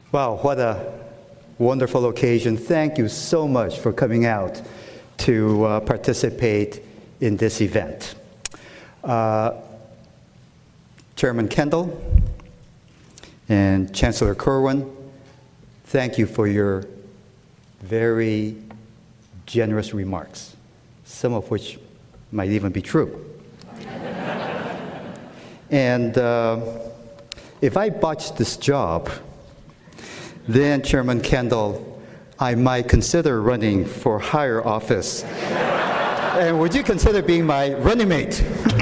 Wow, what a wonderful occasion. Thank you so much for coming out to participate in this event. Chairman Kendall and Chancellor Kirwan, thank you for your very generous remarks, some of which might even be true. And if I botch this job, then, Chairman Kendall, I might consider running for higher office. And would you consider being my running mate?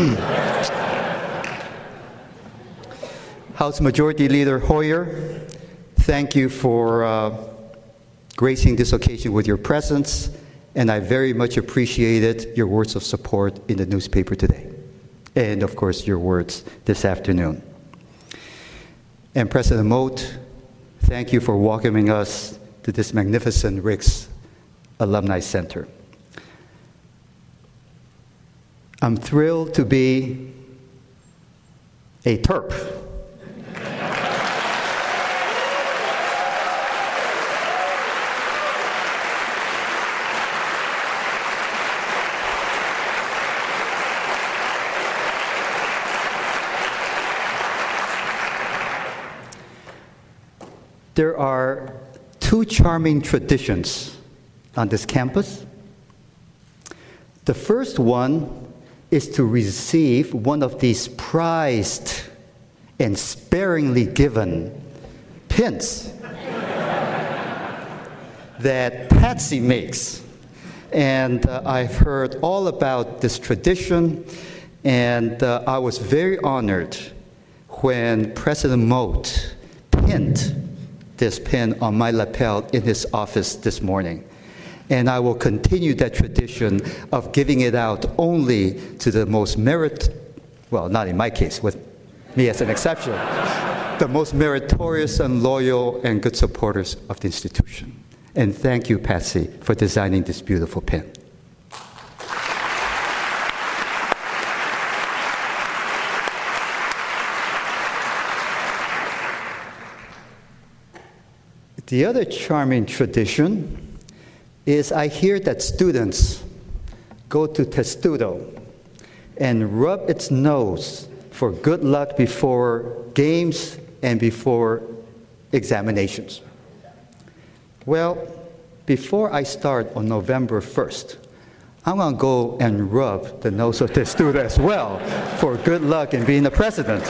House Majority Leader Hoyer, thank you for gracing this occasion with your presence, and I very much appreciated your words of support in the newspaper today, and of course your words this afternoon. And President Moat, thank you for welcoming us to this magnificent Ricks Alumni Center. I'm thrilled to be a Terp. There are two charming traditions on this campus. The first one is to receive one of these prized and sparingly given pins that Patsy makes. And I've heard all about this tradition, and I was very honored when President Moat pinned this pin on my lapel in his office this morning. And I will continue that tradition of giving it out only to the most well, not in my case, with me as an exception, the most meritorious and loyal and good supporters of the institution. And thank you, Patsy, for designing this beautiful pin. The other charming tradition is I hear that students go to Testudo and rub its nose for good luck before games and before examinations. Well, before I start on November 1st, I'm going to go and rub the nose of Testudo as well for good luck in being the president.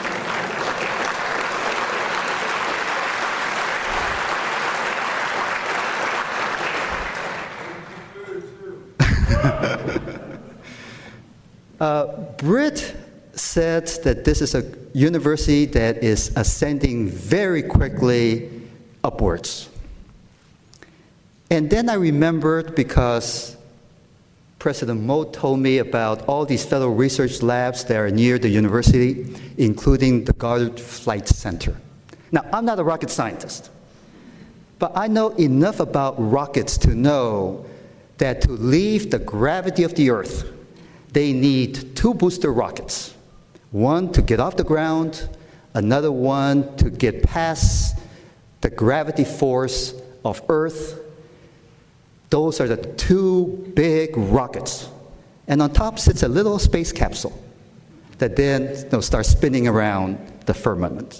Britt said that this is a university that is ascending very quickly upwards. And then I remembered, because President Moat told me about all these federal research labs that are near the university, including the Goddard Flight Center. Now, I'm not a rocket scientist, but I know enough about rockets to know that to leave the gravity of the Earth, they need two booster rockets. One to get off the ground, another one to get past the gravity force of Earth. Those are the two big rockets. And on top sits a little space capsule that then starts spinning around the firmament.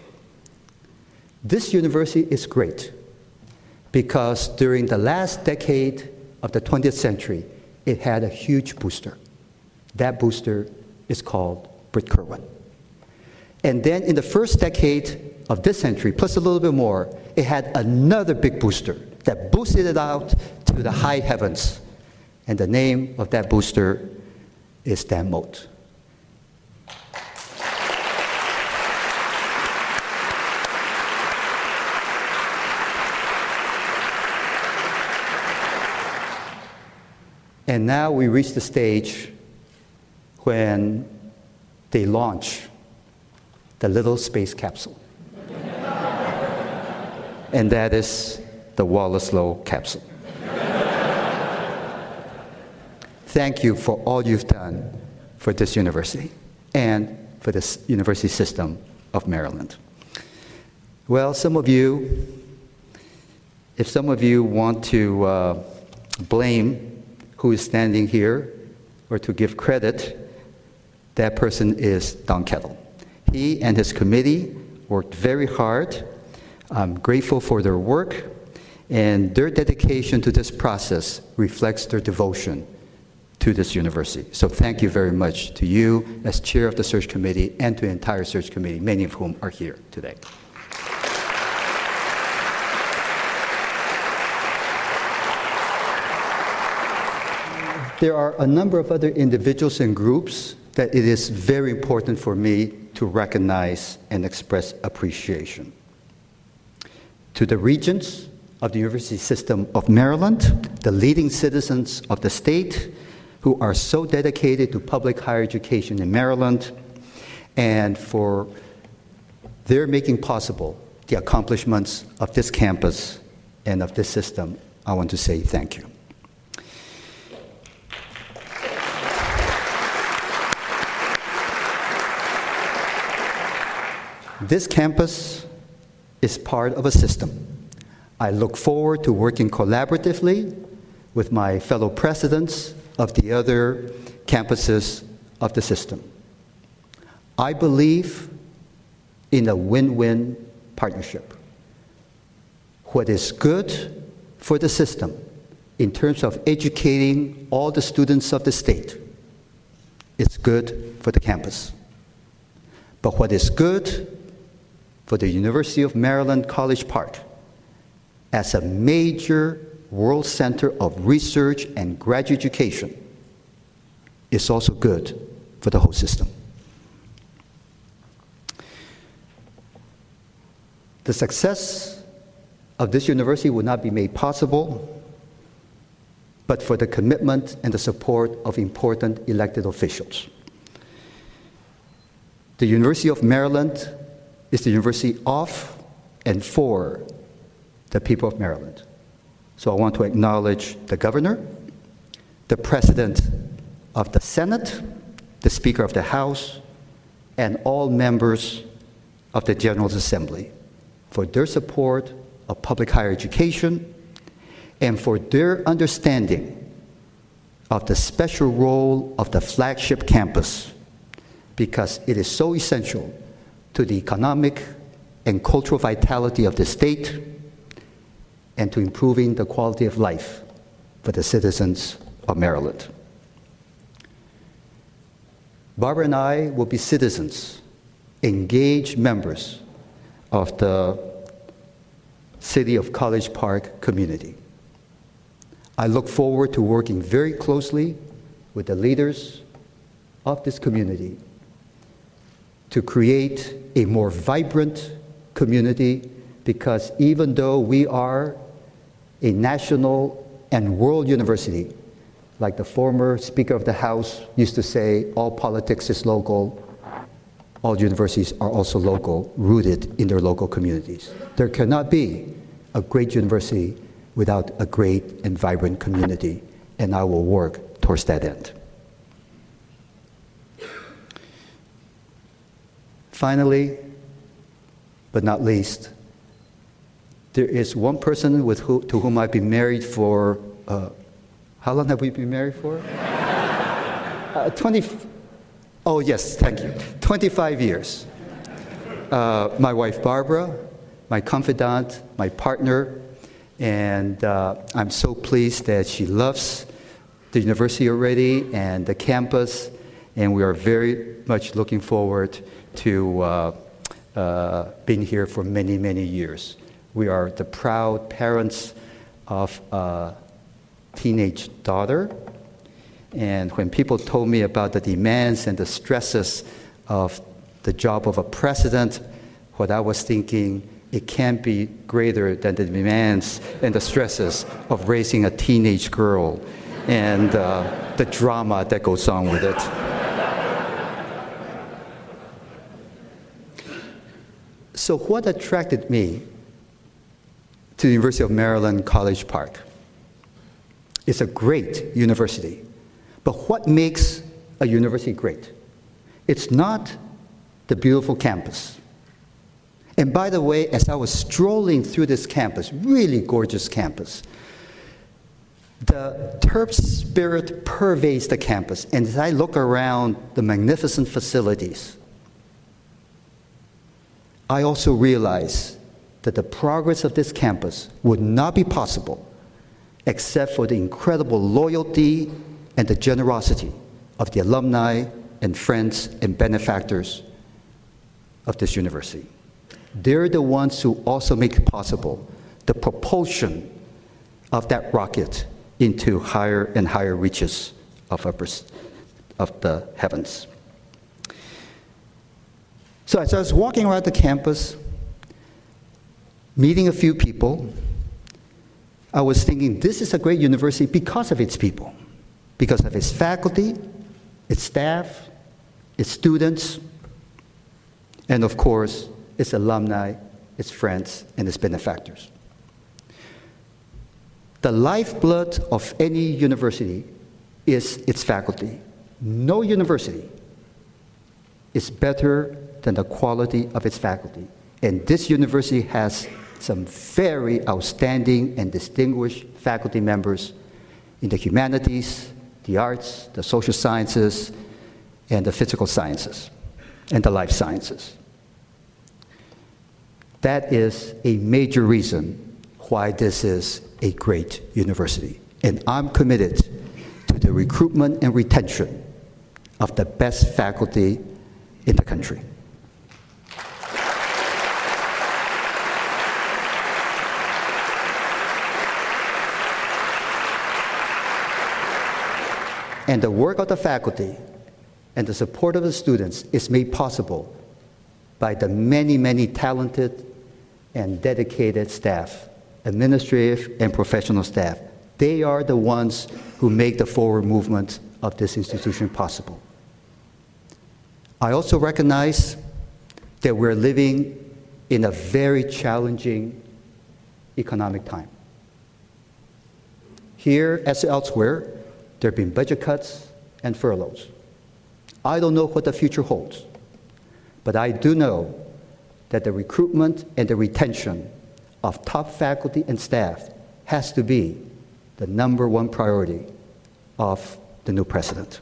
This university is great because during the last decade of the 20th century, it had a huge booster. That booster is called Britt Kirwan. And then in the first decade of this century, plus a little bit more, it had another big booster that boosted it out to the high heavens. And the name of that booster is Dan Moat. And now we reach the stage when they launch the little space capsule. And that is the Wallace Lowe capsule. Thank you for all you've done for this university and for this university system of Maryland. Well, if some of you want to blame who is standing here or to give credit, that person is Don Kettle. He and his committee worked very hard. I'm grateful for their work, and their dedication to this process reflects their devotion to this university. So thank you very much to you as chair of the search committee and to the entire search committee, many of whom are here today. There are a number of other individuals and groups that it is very important for me to recognize and express appreciation. To the regents of the University System of Maryland, the leading citizens of the state who are so dedicated to public higher education in Maryland, and for their making possible the accomplishments of this campus and of this system, I want to say thank you. This campus is part of a system. I look forward to working collaboratively with my fellow presidents of the other campuses of the system. I believe in a win-win partnership. What is good for the system in terms of educating all the students of the state is good for the campus. But what is good for the University of Maryland College Park as a major world center of research and graduate education is also good for the whole system. The success of this university would not be made possible but for the commitment and the support of important elected officials. The University of Maryland is the university of and for the people of Maryland. So I want to acknowledge the governor, the president of the Senate, the Speaker of the House, and all members of the General Assembly for their support of public higher education and for their understanding of the special role of the flagship campus, because it is so essential to the economic and cultural vitality of the state and to improving the quality of life for the citizens of Maryland. Barbara and I will be citizens, engaged members of the City of College Park community. I look forward to working very closely with the leaders of this community to create a more vibrant community, because even though we are a national and world university, like the former Speaker of the House used to say, all politics is local, all universities are also local, rooted in their local communities. There cannot be a great university without a great and vibrant community, and I will work towards that end. Finally, but not least, there is one person to whom I've been married for, how long have we been married for? 25 years. My wife, Barbara, my confidant, my partner, and I'm so pleased that she loves the university already and the campus, and we are very much looking forward to being here for many, many years. We are the proud parents of a teenage daughter, and when people told me about the demands and the stresses of the job of a president, what I was thinking, it can't be greater than the demands and the stresses of raising a teenage girl and the drama that goes on with it. So what attracted me to the University of Maryland College Park? It's a great university. But what makes a university great? It's not the beautiful campus. And by the way, as I was strolling through this campus, really gorgeous campus, the Terp spirit pervades the campus. And as I look around the magnificent facilities, I also realize that the progress of this campus would not be possible except for the incredible loyalty and the generosity of the alumni and friends and benefactors of this university. They're the ones who also make possible the propulsion of that rocket into higher and higher reaches of the heavens. So as I was walking around the campus, meeting a few people, I was thinking this is a great university because of its people, because of its faculty, its staff, its students, and of course, its alumni, its friends, and its benefactors. The lifeblood of any university is its faculty. No university is better than the quality of its faculty. And this university has some very outstanding and distinguished faculty members in the humanities, the arts, the social sciences, and the physical sciences, and the life sciences. That is a major reason why this is a great university. And I'm committed to the recruitment and retention of the best faculty in the country. And the work of the faculty and the support of the students is made possible by the many, many talented and dedicated staff, administrative and professional staff. They are the ones who make the forward movement of this institution possible. I also recognize that we're living in a very challenging economic time. Here, as elsewhere, there have been budget cuts and furloughs. I don't know what the future holds, but I do know that the recruitment and the retention of top faculty and staff has to be the #1 priority of the new president.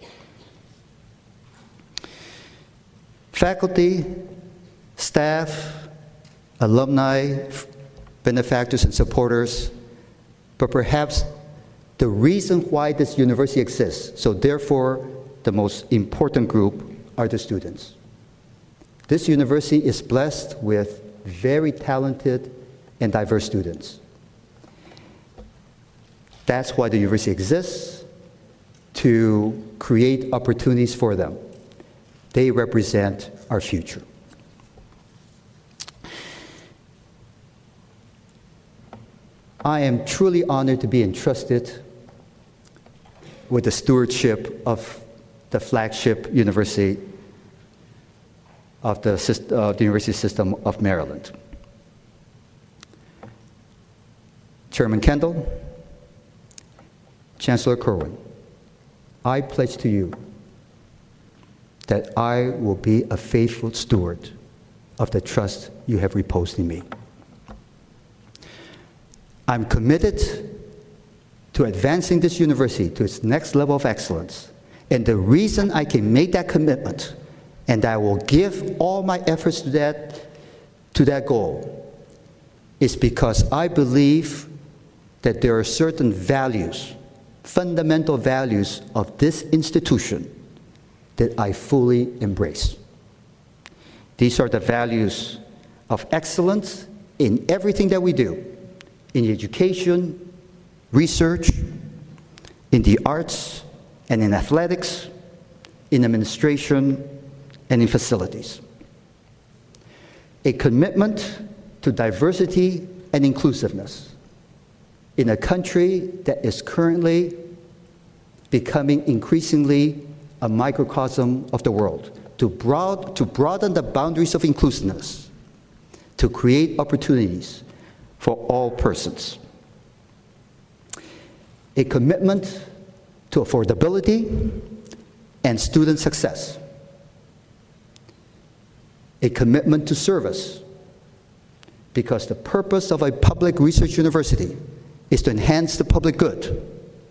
Faculty, staff, alumni, benefactors, and supporters, but perhaps the reason why this university exists, so therefore the most important group, are the students. This university is blessed with very talented and diverse students. That's why the university exists, to create opportunities for them. They represent our future. I am truly honored to be entrusted with the stewardship of the flagship university of the University System of Maryland. Chairman Kendall, Chancellor Kirwan, I pledge to you that I will be a faithful steward of the trust you have reposed in me. I'm committed to advancing this university to its next level of excellence. And the reason I can make that commitment, and I will give all my efforts to that goal, is because I believe that there are certain values, fundamental values of this institution that I fully embrace. These are the values of excellence in everything that we do, in education, research, in the arts, and in athletics, in administration, and in facilities. A commitment to diversity and inclusiveness in a country that is currently becoming increasingly a microcosm of the world, to broaden the boundaries of inclusiveness, to create opportunities for all persons. A commitment to affordability and student success. A commitment to service because the purpose of a public research university is to enhance the public good,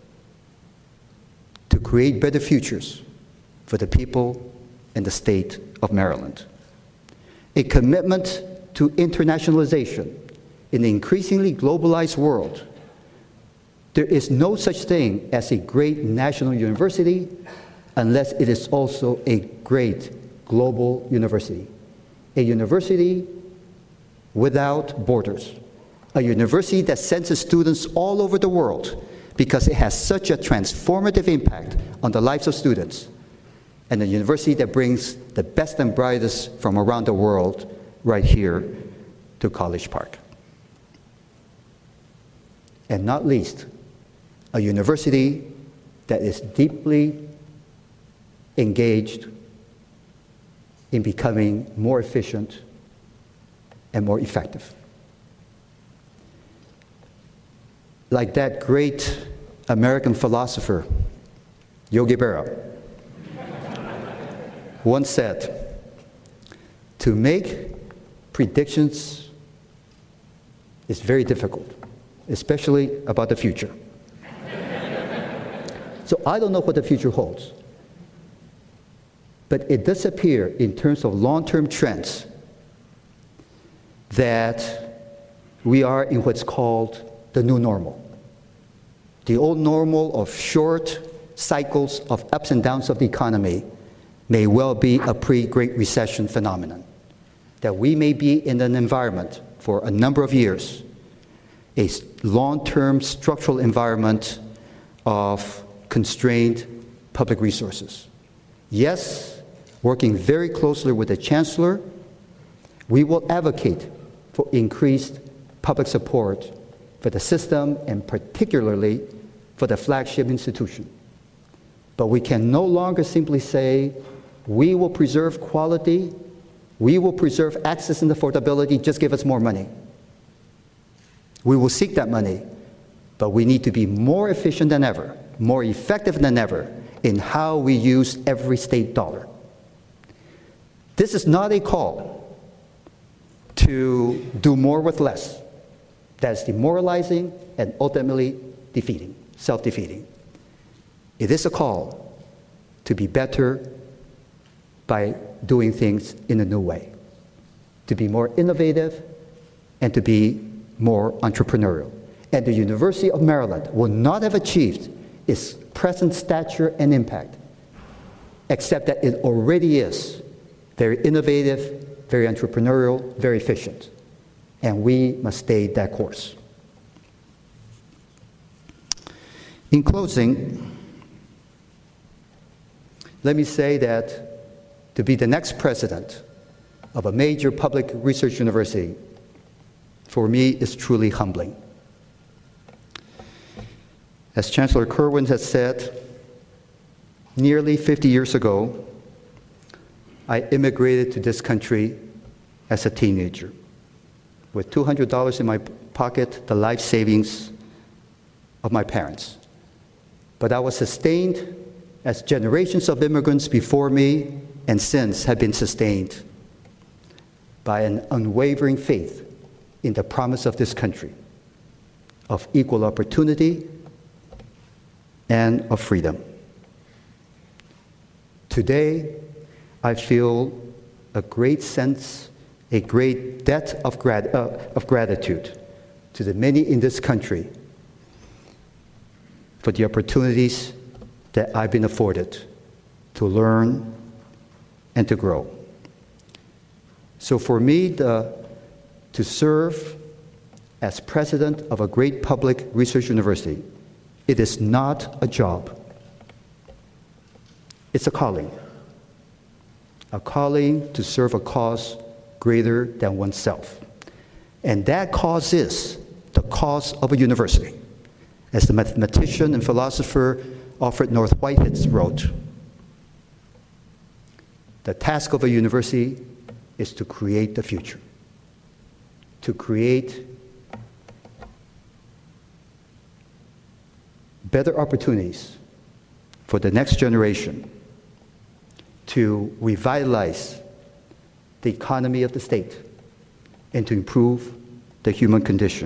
to create better futures for the people and the state of Maryland. A commitment to internationalization in the increasingly globalized world. There is no such thing as a great national university unless it is also a great global university. A university without borders. A university that sends its students all over the world because it has such a transformative impact on the lives of students. And a university that brings the best and brightest from around the world right here to College Park. And not least, a university that is deeply engaged in becoming more efficient and more effective. Like that great American philosopher, Yogi Berra, once said, to make predictions is very difficult, especially about the future. So I don't know what the future holds. But it does appear in terms of long-term trends that we are in what's called the new normal. The old normal of short cycles of ups and downs of the economy may well be a pre-Great Recession phenomenon. That we may be in an environment for a number of years, a long-term structural environment of constrained public resources. Yes, working very closely with the Chancellor, we will advocate for increased public support for the system and particularly for the flagship institution. But we can no longer simply say, we will preserve quality, we will preserve access and affordability, just give us more money. We will seek that money, but we need to be more efficient than ever, more effective than ever in how we use every state dollar. This is not a call to do more with less. That's demoralizing and ultimately defeating, self-defeating. It is a call to be better by doing things in a new way, to be more innovative and to be more entrepreneurial. And the University of Maryland will not have achieved its present stature and impact, except that it already is very innovative, very entrepreneurial, very efficient. And we must stay that course. In closing, let me say that to be the next president of a major public research university, for me, is truly humbling. As Chancellor Kirwan has said, nearly 50 years ago, I immigrated to this country as a teenager with $200 in my pocket, the life savings of my parents. But I was sustained as generations of immigrants before me and since have been sustained by an unwavering faith in the promise of this country, of equal opportunity and of freedom. Today, I feel a great sense, a great debt of gratitude to the many in this country for the opportunities that I've been afforded to learn and to grow. So for me, to serve as president of a great public research university, it is not a job. It's a calling to serve a cause greater than oneself. And that cause is the cause of a university. As the mathematician and philosopher Alfred North Whitehead wrote, the task of a university is to create the future, to create better opportunities for the next generation, to revitalize the economy of the state, and to improve the human condition.